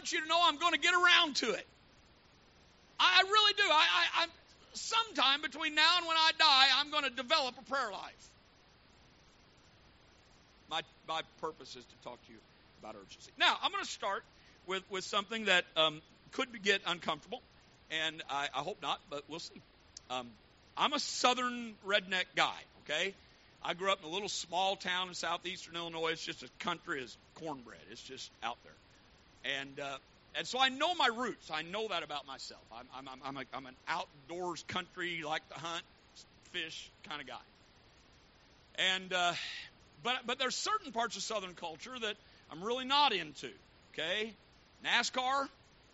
want you to know I'm going to get around to it. I really do. I'm sometime between now and when I die, I'm going to develop a prayer life. My purpose is to talk to you about urgency. Now, I'm going to start with something that could get uncomfortable, and I hope not, but we'll see. I'm a southern redneck guy, okay? I grew up in a little small town in southeastern Illinois. It's just as country as cornbread. It's just out there. And so I know my roots. I know that about myself. I'm an outdoors country, like to hunt, fish kind of guy. And but there's certain parts of Southern culture that I'm really not into. Okay, NASCAR.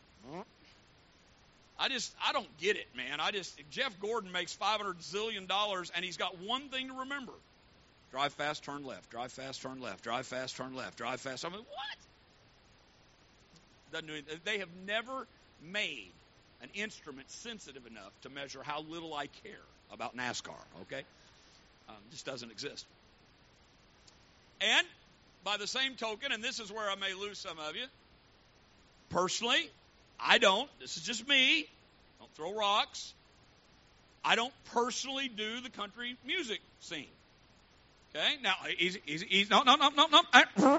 I don't get it, man. Jeff Gordon makes $500 zillion, and he's got one thing to remember: drive fast, turn left. Drive fast, turn left. Drive fast, turn left. Drive fast. I mean, what? Doesn't do anything. They have never made an instrument sensitive enough to measure how little I care about NASCAR. Okay, just doesn't exist. And by the same token, and this is where I may lose some of you, personally, I don't. This is just me. Don't throw rocks. I don't personally do the country music scene. Okay? Now, easy. No.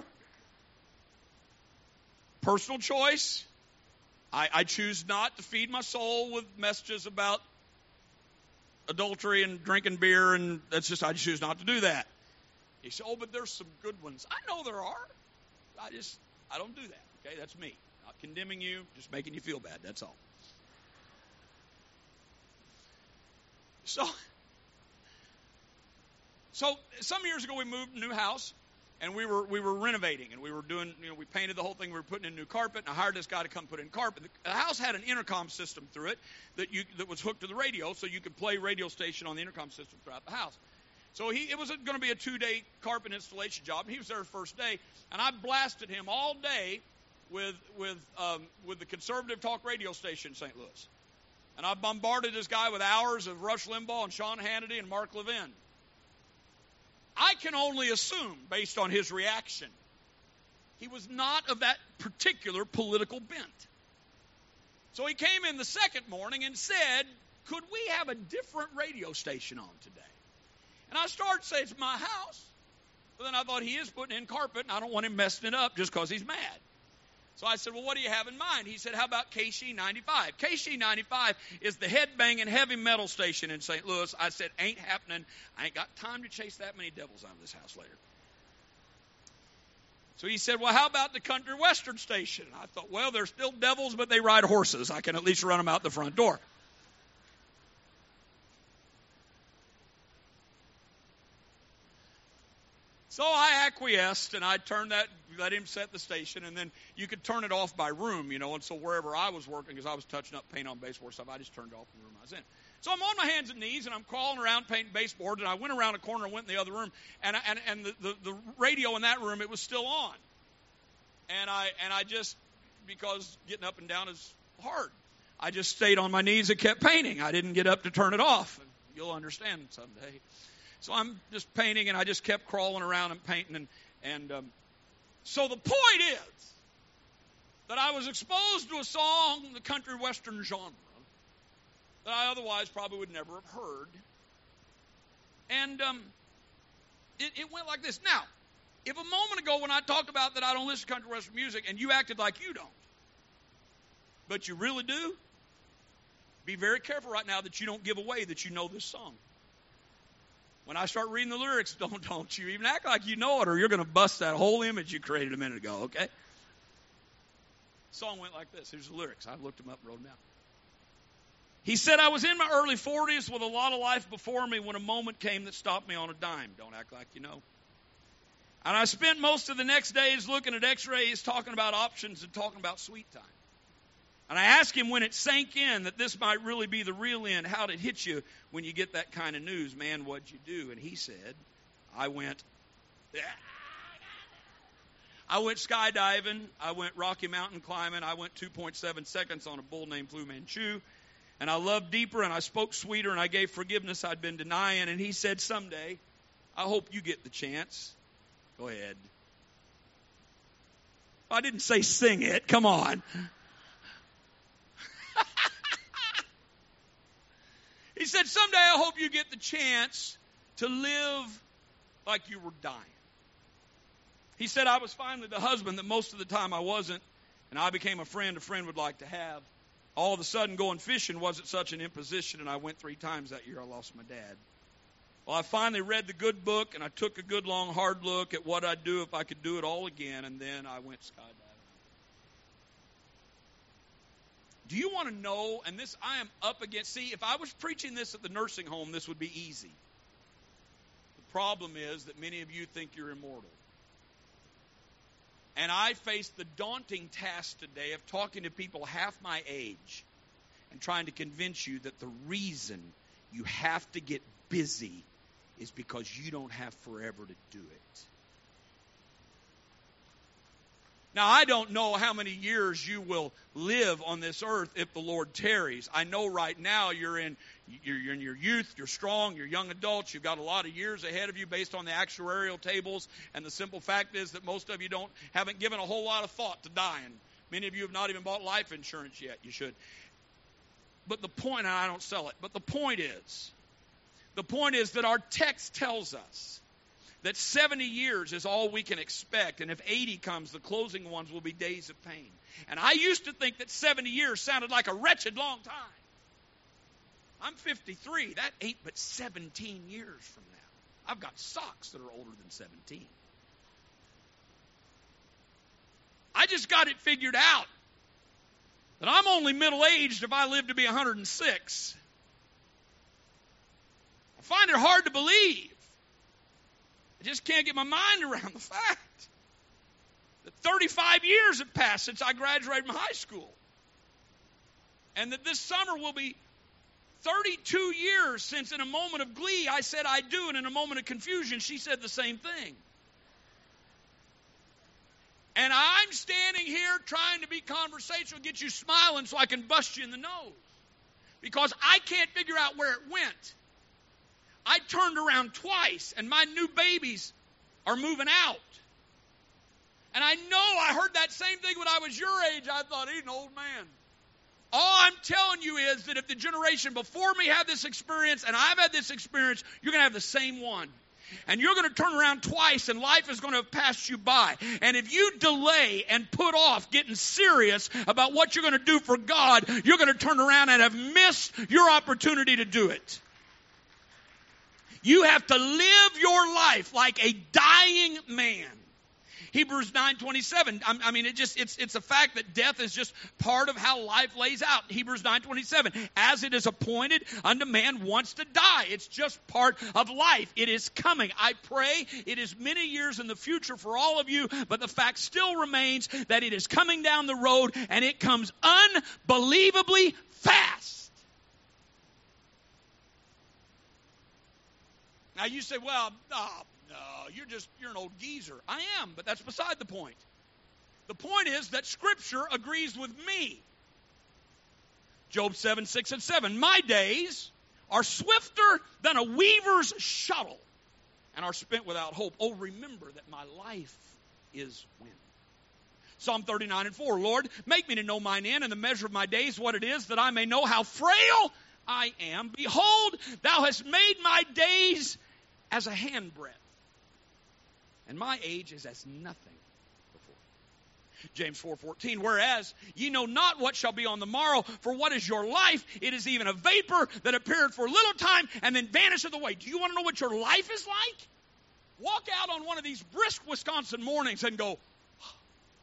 Personal choice. I choose not to feed my soul with messages about adultery and drinking beer, and I choose not to do that. You say, oh, but there's some good ones. I know there are. I don't do that. Okay, that's me. Not condemning you, just making you feel bad. That's all. So some years ago we moved to a new house, and we were renovating, and we were doing, we painted the whole thing. We were putting in new carpet, and I hired this guy to come put in carpet. The house had an intercom system through it that was hooked to the radio, so you could play radio station on the intercom system throughout the house. So it was going to be a 2-day carpet installation job, and he was there the first day, and I blasted him all day with the conservative talk radio station in St. Louis. And I bombarded this guy with hours of Rush Limbaugh and Sean Hannity and Mark Levin. I can only assume, based on his reaction, he was not of that particular political bent. So he came in the second morning and said, could we have a different radio station on today? And I started saying, it's my house. But then I thought, he is putting in carpet, and I don't want him messing it up just because he's mad. So I said, well, what do you have in mind? He said, how about KC95? KC95 is the headbanging heavy metal station in St. Louis. I said, ain't happening. I ain't got time to chase that many devils out of this house later. So he said, well, how about the country western station? I thought, well, they're still devils, but they ride horses. I can at least run them out the front door. So I acquiesced, and I let him set the station, and then you could turn it off by room, and so wherever I was working, because I was touching up paint on baseboard stuff, I just turned it off in the room I was in. So I'm on my hands and knees, and I'm crawling around painting baseboards, and I went around a corner and went in the other room, and the radio in that room, it was still on. And I just, because getting up and down is hard, I just stayed on my knees and kept painting. I didn't get up to turn it off. You'll understand someday. So I'm just painting, and I just kept crawling around and painting. So the point is that I was exposed to a song in the country western genre that I otherwise probably would never have heard. And it went like this. Now, if a moment ago when I talked about that I don't listen to country western music, and you acted like you don't, but you really do, be very careful right now that you don't give away that you know this song. When I start reading the lyrics, don't you even act like you know it, or you're going to bust that whole image you created a minute ago, okay? The song went like this. Here's the lyrics. I looked them up and wrote them down. He said, I was in my early 40s with a lot of life before me when a moment came that stopped me on a dime. Don't act like you know. And I spent most of the next days looking at x-rays, talking about options, and talking about sweet time. And I asked him when it sank in that this might really be the real end. How'd it hit you when you get that kind of news? Man, what'd you do? And he said, I went skydiving. I went Rocky Mountain climbing. I went 2.7 seconds on a bull named Fu Manchu. And I loved deeper, and I spoke sweeter, and I gave forgiveness I'd been denying. And he said, someday, I hope you get the chance. Go ahead. I didn't say sing it. Come on. He said, someday I hope you get the chance to live like you were dying. He said, I was finally the husband that most of the time I wasn't, and I became a friend would like to have. All of a sudden, going fishing wasn't such an imposition, and I went 3 times that year. I lost my dad. Well, I finally read the good book, and I took a good, long, hard look at what I'd do if I could do it all again, and then I went skydiving. Do you want to know, and this I am up against, see, if I was preaching this at the nursing home, this would be easy. The problem is that many of you think you're immortal. And I face the daunting task today of talking to people half my age and trying to convince you that the reason you have to get busy is because you don't have forever to do it. Now, I don't know how many years you will live on this earth if the Lord tarries. I know right now you're in your youth, you're strong, you're young adults, you've got a lot of years ahead of you based on the actuarial tables, and the simple fact is that most of you haven't given a whole lot of thought to dying. Many of you have not even bought life insurance yet. You should. But the point, and I don't sell it, but the point is that our text tells us that 70 years is all we can expect, and if 80 comes, the closing ones will be days of pain. And I used to think that 70 years sounded like a wretched long time. I'm 53. That ain't but 17 years from now. I've got socks that are older than 17. I just got it figured out that I'm only middle-aged if I live to be 106. I find it hard to believe. I just can't get my mind around the fact that 35 years have passed since I graduated from high school. And that this summer will be 32 years since in a moment of glee I said I do, and in a moment of confusion she said the same thing. And I'm standing here trying to be conversational, get you smiling so I can bust you in the nose. Because I can't figure out where it went. I turned around twice, and my new babies are moving out. And I know I heard that same thing when I was your age. I thought, he's an old man. All I'm telling you is that if the generation before me had this experience, and I've had this experience, you're going to have the same one. And you're going to turn around twice, and life is going to have passed you by. And if you delay and put off getting serious about what you're going to do for God, you're going to turn around and have missed your opportunity to do it. You have to live your life like a dying man. Hebrews 9:27. I mean, it's a fact that death is just part of how life lays out. Hebrews 9:27. As it is appointed unto man once to die. It's just part of life. It is coming. I pray it is many years in the future for all of you, but the fact still remains that it is coming down the road, and it comes unbelievably fast. Now you say, well, no, you're an old geezer. I am, but that's beside the point. The point is that Scripture agrees with me. Job 7:6-7. My days are swifter than a weaver's shuttle and are spent without hope. Oh, remember that my life is wind. Psalm 39:4. Lord, make me to know mine end and the measure of my days, what it is, that I may know how frail I am. Behold, thou hast made my days as a handbreadth, and my age is as nothing before. James 4:14. Whereas ye know not what shall be on the morrow, for what is your life? It is even a vapor that appeareth for a little time and then vanisheth away. Do you want to know what your life is like? Walk out on one of these brisk Wisconsin mornings and go, oh.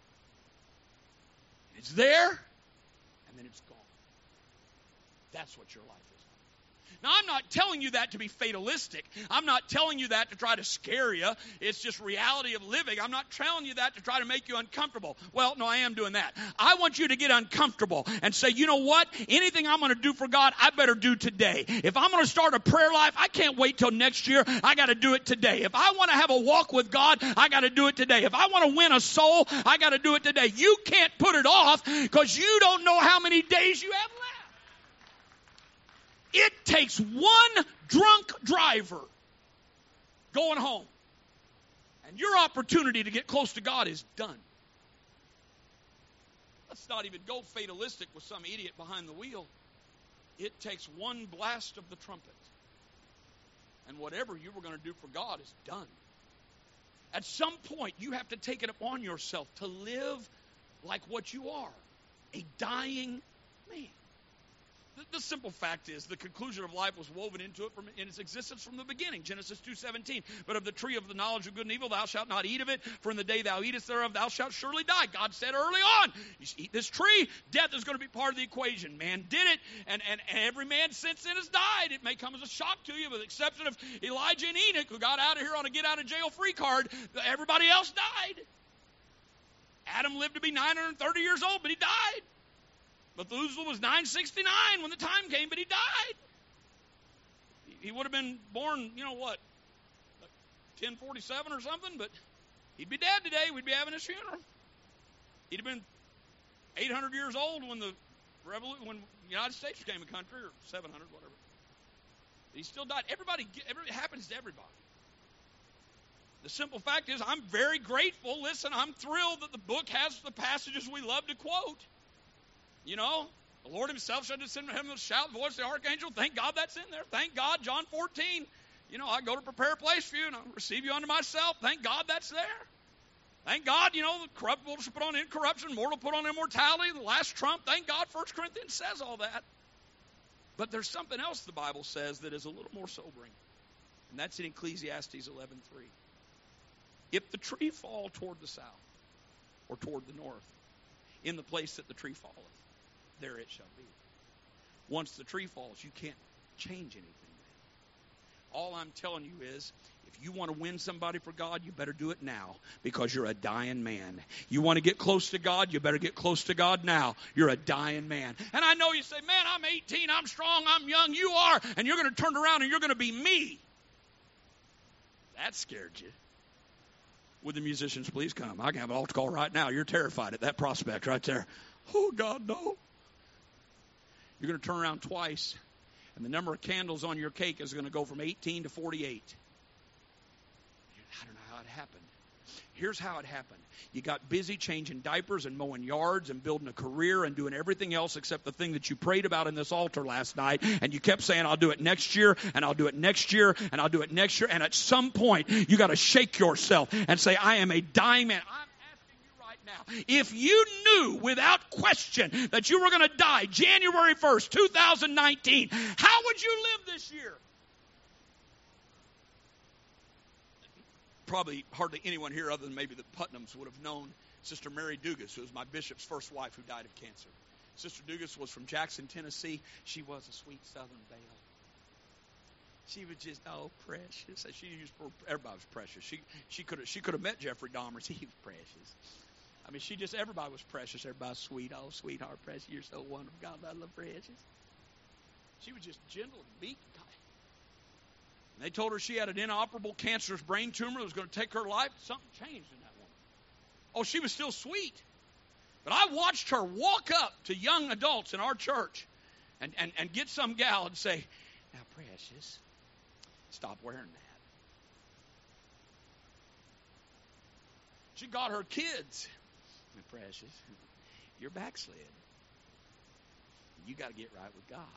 It's there, and then it's gone. That's what your life is. Now, I'm not telling you that to be fatalistic. I'm not telling you that to try to scare you. It's just reality of living. I'm not telling you that to try to make you uncomfortable. Well, no, I am doing that. I want you to get uncomfortable and say, you know what? Anything I'm going to do for God, I better do today. If I'm going to start a prayer life, I can't wait till next year. I got to do it today. If I want to have a walk with God, I got to do it today. If I want to win a soul, I got to do it today. You can't put it off because you don't know how many days you have left. It takes one drunk driver going home, and your opportunity to get close to God is done. let's not even go fatalistic with some idiot behind the wheel. It takes one blast of the trumpet, and whatever you were going to do for God is done. At some point, you have to take it upon yourself to live like what you are, a dying man. The simple fact is, the conclusion of life was woven into it in its existence from the beginning. Genesis 2:17. But of the tree of the knowledge of good and evil, thou shalt not eat of it, for in the day thou eatest thereof, thou shalt surely die. God said early on, you eat this tree, death is going to be part of the equation. Man did it, and every man since then has died. It may come as a shock to you, with the exception of Elijah and Enoch, who got out of here on a get-out-of-jail-free card. Everybody else died. Adam lived to be 930 years old, but he died. Methuselah was 969 when the time came, but he died. He would have been born, 1047 or something, but he'd be dead today. We'd be having his funeral. He'd have been 800 years old when the United States became a country, or 700, whatever. He still died. It happens to everybody. The simple fact is, I'm very grateful. Listen, I'm thrilled that the book has the passages we love to quote. The Lord himself shall descend from heaven with a shout, voice of the archangel. Thank God that's in there. Thank God, John 14. I go to prepare a place for you, and I'll receive you unto myself. Thank God that's there. Thank God, the corruptible shall put on incorruption, mortal put on immortality, the last trump. Thank God 1 Corinthians says all that. But there's something else the Bible says that is a little more sobering, and that's in Ecclesiastes 11:3. If the tree fall toward the south or toward the north, in the place that the tree falleth, there it shall be. Once the tree falls, you can't change anything then. All I'm telling you is, if you want to win somebody for God, you better do it now, because you're a dying man. You want to get close to God, you better get close to God now. You're a dying man. And I know you say, man, I'm 18, I'm strong, I'm young, you are, and you're going to turn around and you're going to be me. That scared you. Would the musicians please come? I can have an altar call right now. You're terrified at that prospect right there. Oh, God, no. You're going to turn around twice, and the number of candles on your cake is going to go from 18 to 48. I don't know how it happened. Here's how it happened. You got busy changing diapers and mowing yards and building a career and doing everything else except the thing that you prayed about in this altar last night. And you kept saying, I'll do it next year, and I'll do it next year, and I'll do it next year. And at some point, you got to shake yourself and say, I am a dying man. I'm asking you right now, if you knew without question that you were going to die January 1st, 2019, how would you live this year? Probably hardly anyone here other than maybe the Putnams would have known Sister Mary Dugas, who was my bishop's first wife, who died of cancer. Sister Dugas was from Jackson, Tennessee. She was a sweet Southern belle. She was just, precious. Everybody was precious. She could have met Jeffrey Dahmer. He was precious. I mean, everybody was precious. Everybody was sweet. Oh, sweetheart, precious. You're so wonderful. God, I love precious. She was just gentle and meek and kind. They told her she had an inoperable cancerous brain tumor that was going to take her life. Something changed in that woman. Oh, she was still sweet. But I watched her walk up to young adults in our church and get some gal and say, now, precious, stop wearing that. She got her kids. Precious, you're backslid. You got to get right with God.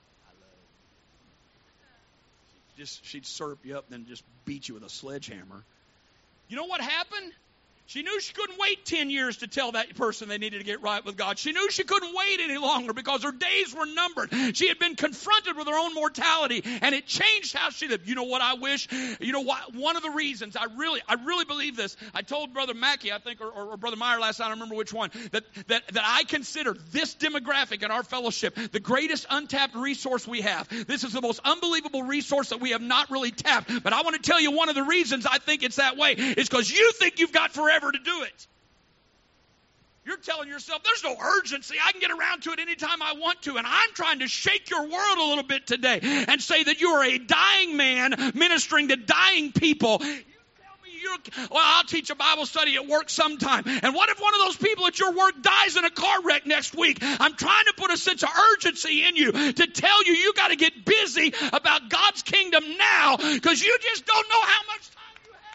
She'd syrup you up and then just beat you with a sledgehammer. You know what happened? She knew she couldn't wait 10 years to tell that person they needed to get right with God. She knew she couldn't wait any longer because her days were numbered. She had been confronted with her own mortality, and it changed how she lived. You know what I wish? You know what? One of the reasons, I really believe this. I told Brother Mackey, I think, or Brother Meyer last night, I don't remember which one, that I consider this demographic in our fellowship the greatest untapped resource we have. This is the most unbelievable resource that we have not really tapped. But I want to tell you one of the reasons I think it's that way is because you think you've got forever to do it. You're telling yourself, there's no urgency. I can get around to it anytime I want to. And I'm trying to shake your world a little bit today and say that you are a dying man ministering to dying people. You tell me I'll teach a Bible study at work sometime. And what if one of those people at your work dies in a car wreck next week? I'm trying to put a sense of urgency in you to tell you you got to get busy about God's kingdom now, because you just don't know how much time.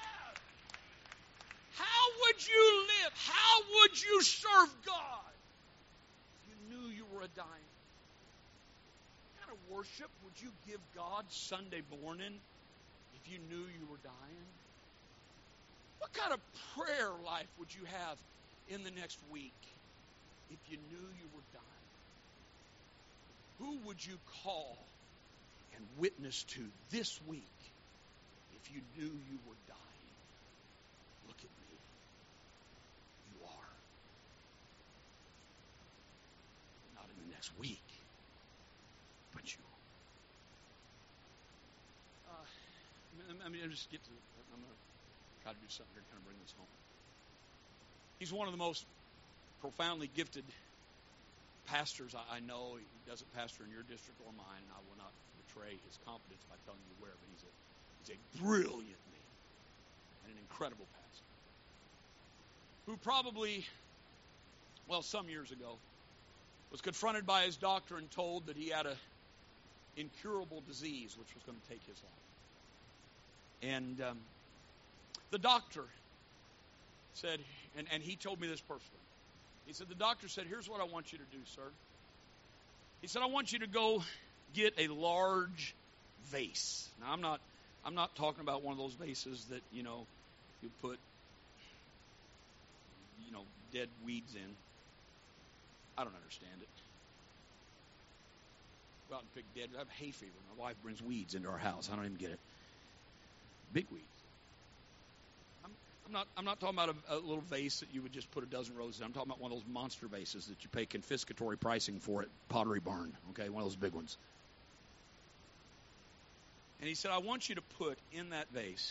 How would you live? How would you serve God dying? What kind of worship would you give God Sunday morning if you knew you were dying? What kind of prayer life would you have in the next week if you knew you were dying? Who would you call and witness to this week if you knew you were dying? Look at me. You are. Not in the next week, but you are. Let me just get to, I'm going to try to do something here to kind of bring this home. He's one of the most profoundly gifted pastors I know. He doesn't pastor in your district or mine, and I will not betray his confidence by telling you where, but he's a brilliant man and an incredible pastor who probably, some years ago, was confronted by his doctor and told that he had an incurable disease which was going to take his life. And the doctor said, and he told me this personally, he said, the doctor said, here's what I want you to do, sir. He said, I want you to go get a large vase. Now, I'm not talking about one of those vases that, you put, dead weeds in. I don't understand it. Go out and pick dead. I have hay fever. My wife brings weeds into our house. I don't even get it. Big weeds. I'm not talking about a little vase that you would just put a dozen roses in. I'm talking about one of those monster vases that you pay confiscatory pricing for at Pottery Barn. Okay, one of those big ones. And he said, I want you to put in that vase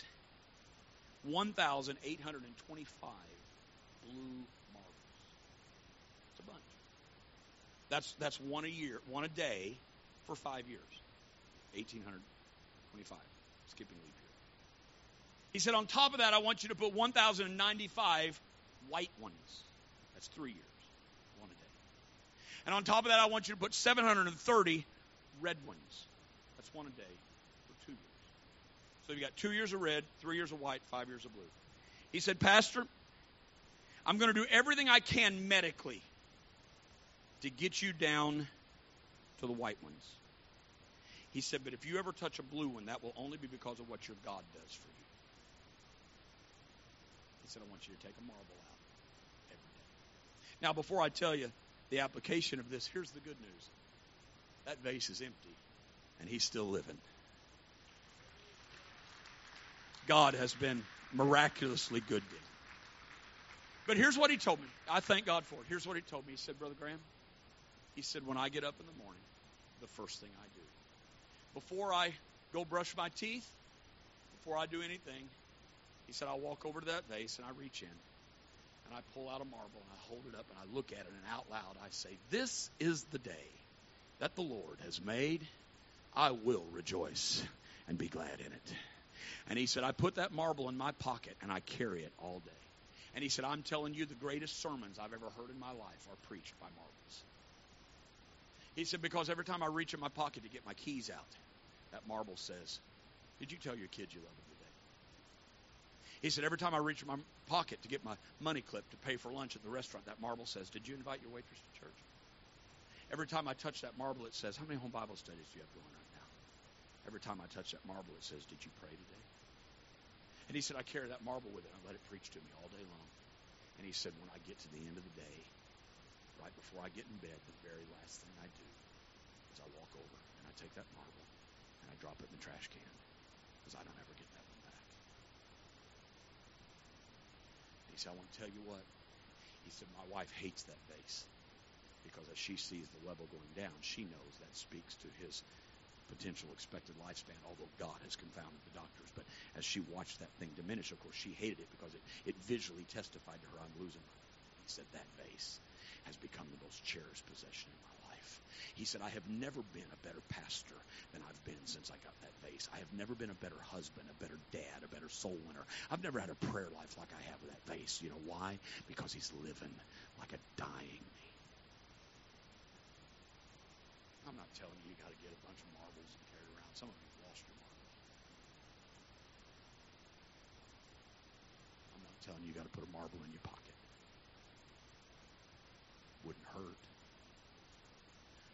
1,825 blue marbles. It's a bunch. That's one a year, one a day for 5 years. 1,825. Skipping leap year. He said, on top of that, I want you to put 1,095 white ones. That's 3 years, one a day. And on top of that, I want you to put 730 red ones. That's one a day for 2 years. So you got 2 years of red, 3 years of white, 5 years of blue. He said, Pastor, I'm going to do everything I can medically to get you down to the white ones. He said, but if you ever touch a blue one, that will only be because of what your God does for you. He said, I want you to take a marble out every day. Now, before I tell you the application of this, here's the good news. That vase is empty, and he's still living. God has been miraculously good to him. But here's what he told me. I thank God for it. Here's what he told me. He said, Brother Graham, he said, when I get up in the morning, the first thing I do, before I go brush my teeth, before I do anything, he said, I walk over to that vase and I reach in and I pull out a marble and I hold it up and I look at it and out loud I say, this is the day that the Lord has made. I will rejoice and be glad in it. And he said, I put that marble in my pocket and I carry it all day. And he said, I'm telling you, the greatest sermons I've ever heard in my life are preached by marbles. He said, because every time I reach in my pocket to get my keys out, that marble says, did you tell your kids you love them today? He said, every time I reach in my pocket to get my money clip to pay for lunch at the restaurant, that marble says, did you invite your waitress to church? Every time I touch that marble, it says, how many home Bible studies do you have going right now? Every time I touch that marble, it says, did you pray today? And he said, I carry that marble with it. I let it preach to me all day long. And he said, when I get to the end of the day, right before I get in bed, the very last thing I do is I walk over and I take that marble and I drop it in the trash can because I don't ever get that one back. He said, I want to tell you what. He said, my wife hates that vase because as she sees the level going down, she knows that speaks to his potential expected lifespan, although God has confounded the doctors. But as she watched that thing diminish, of course, she hated it because it visually testified to her, I'm losing my life. He said, that vase has become the most cherished possession in my life. He said, I have never been a better pastor than I've been since I got that vase. I have never been a better husband, a better dad, a better soul winner. I've never had a prayer life like I have with that vase. You know why? Because he's living like a dying me. I'm not telling you got to get a bunch of marbles and carry around. Some of you have lost your marbles. I'm not telling you got to put a marble in your pocket. Wouldn't hurt.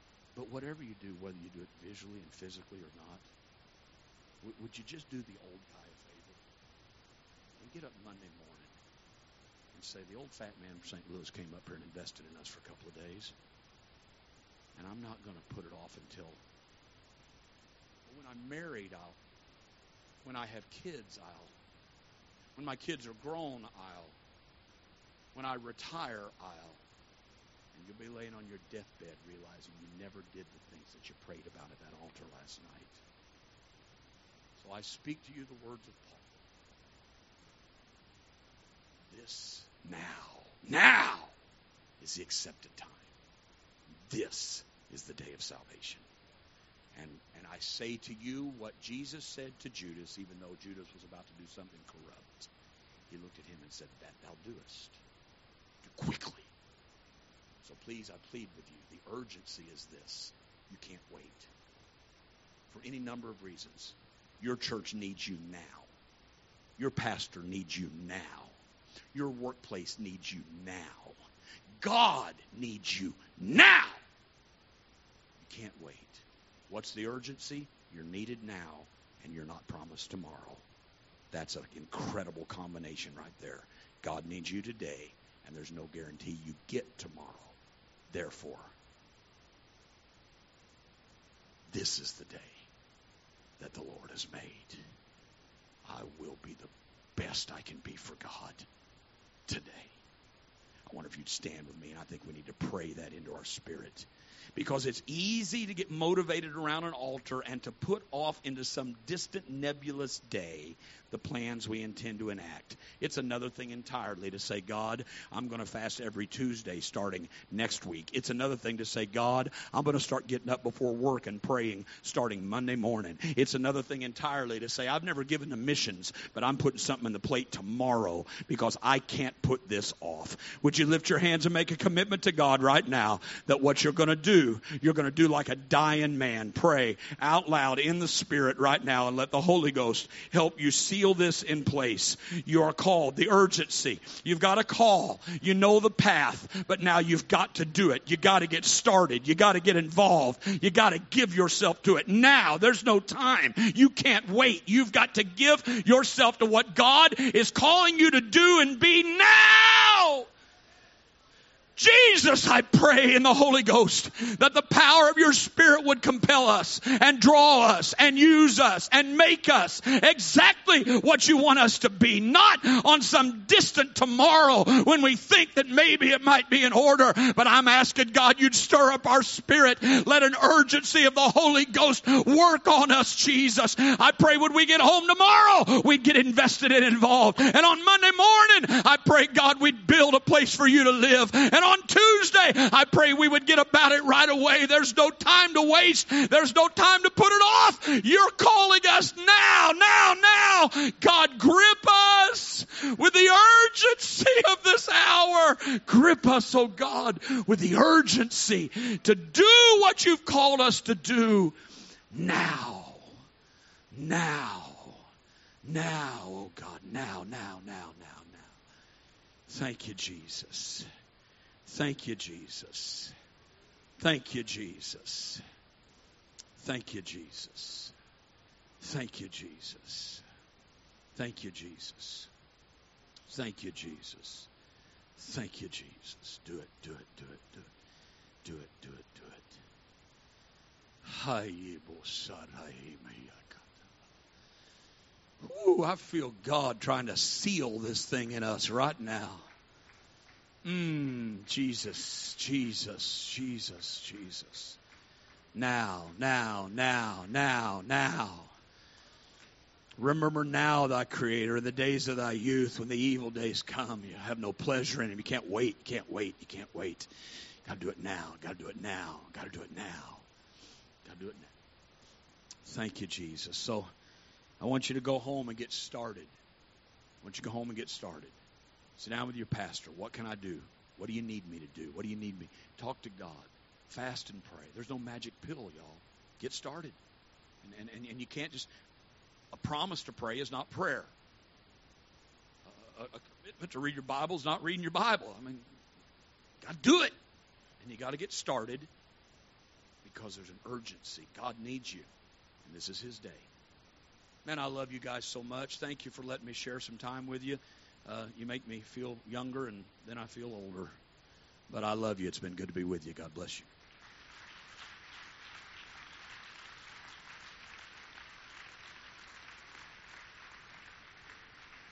But whatever you do, whether you do it visually and physically or not, would you just do the old guy a favor? And get up Monday morning and say, the old fat man from St. Louis came up here and invested in us for a couple of days. And I'm not going to put it off until when I'm married, when I have kids, when my kids are grown, when I retire, and you'll be laying on your deathbed realizing you never did the things that you prayed about at that altar last night. So I speak to you the words of Paul. This now is the accepted time. This is the day of salvation. And I say to you what Jesus said to Judas, even though Judas was about to do something corrupt. He looked at him and said, that thou doest. Do quickly. So please, I plead with you. The urgency is this. You can't wait. For any number of reasons. Your church needs you now. Your pastor needs you now. Your workplace needs you now. God needs you now. You can't wait. What's the urgency? You're needed now, and you're not promised tomorrow. That's an incredible combination right there. God needs you today, and there's no guarantee you get tomorrow. Therefore, this is the day that the Lord has made. I will be the best I can be for God today. I wonder if you'd stand with me, and I think we need to pray that into our spirit. Because it's easy to get motivated around an altar and to put off into some distant nebulous day the plans we intend to enact. It's another thing entirely to say, God, I'm going to fast every Tuesday starting next week. It's another thing to say, God, I'm going to start getting up before work and praying starting Monday morning. It's another thing entirely to say, I've never given to missions, but I'm putting something in the plate tomorrow because I can't put this off. Would you lift your hands and make a commitment to God right now that what you're going to do like a dying man. Pray out loud in the Spirit right now and let the Holy Ghost help you seal this in place. You are called. The urgency. You've got a call. You know the path, but now you've got to do it. You got to get started. You got to get involved. You got to give yourself to it. Now, there's no time. You can't wait. You've got to give yourself to what God is calling you to do and be now. Jesus, I pray in the Holy Ghost that the power of your Spirit would compel us and draw us and use us and make us exactly what you want us to be. Not on some distant tomorrow when we think that maybe it might be in order. But I'm asking God you'd stir up our spirit. Let an urgency of the Holy Ghost work on us, Jesus. I pray when we get home tomorrow, we'd get invested and involved. And on Monday morning, I pray, God, we'd build a place for you to live. And on Tuesday, I pray we would get about it right away. There's no time to waste. There's no time to put it off. You're calling us now. God, grip us with the urgency of this hour. Grip us, oh God, with the urgency to do what you've called us to do now. Oh God, now. Thank you, Jesus. Thank you, Jesus. Thank you, Jesus. Thank you, Jesus. Thank you, Jesus. Thank you, Jesus. Thank you, Jesus. Thank you, Jesus. Do it. Ooh, I feel God trying to seal this thing in us right now. Jesus. Now. Remember now thy Creator in the days of thy youth when the evil days come. You have no pleasure in him. You can't wait. Got to do it now. Thank you, Jesus. So I want you to go home and get started. Sit down with your pastor. What can I do? What do you need me to do? What do you need me? Talk to God. Fast and pray. There's no magic pill, y'all. Get started. And you can't just... A promise to pray is not prayer. A commitment to read your Bible is not reading your Bible. I mean, got to do it. And you got to get started because there's an urgency. God needs you, and this is His day. Man, I love you guys so much. Thank you for letting me share some time with you. You make me feel younger, and then I feel older. But I love you. It's been good to be with you. God bless you.